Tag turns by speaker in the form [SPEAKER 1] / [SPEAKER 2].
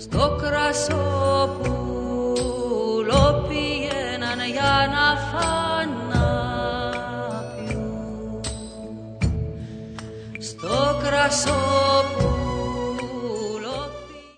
[SPEAKER 1] στο κρασόπουλο πήγαιναν για να φάνε να πιούν. Στο κρασόπουλο